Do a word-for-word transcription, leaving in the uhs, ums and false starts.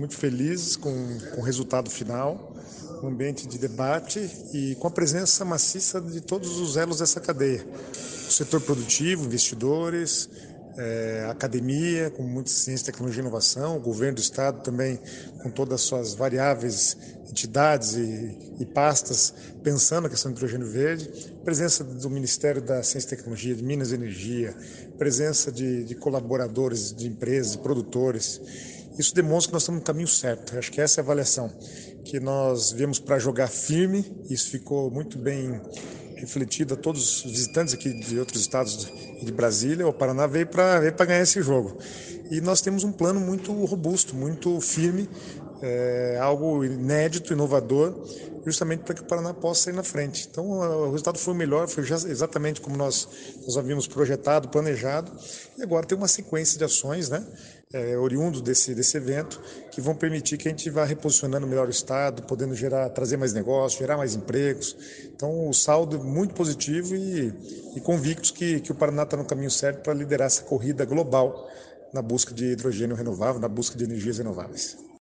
muito felizes com, com o resultado final, um ambiente de debate e com a presença maciça de todos os elos dessa cadeia. O setor produtivo, investidores, é, a academia, com muita ciência, tecnologia e inovação, o governo do estado também com todas as suas variáveis entidades e, e pastas pensando na questão do hidrogênio verde, presença do Ministério da Ciência e Tecnologia, de Minas e Energia, presença de, de colaboradores, de empresas, de produtores. Isso demonstra que nós estamos no caminho certo. Eu acho que essa é a avaliação, que nós viemos para jogar firme, isso ficou muito bem refletido a todos os visitantes aqui de outros estados de Brasília. O Paraná veio para veio para ganhar esse jogo. E nós temos um plano muito robusto, muito firme, é, algo inédito, inovador, justamente para que o Paraná possa ir na frente. Então, o resultado foi o melhor, foi exatamente como nós, nós havíamos projetado, planejado, e agora tem uma sequência de ações, né, é, oriundo desse, desse evento, que vão permitir que a gente vá reposicionando melhor o Estado, podendo gerar, trazer mais negócios, gerar mais empregos. Então, o saldo é muito positivo e, e convictos que, que o Paraná está no caminho certo para liderar essa corrida global na busca de hidrogênio renovável, na busca de energias renováveis.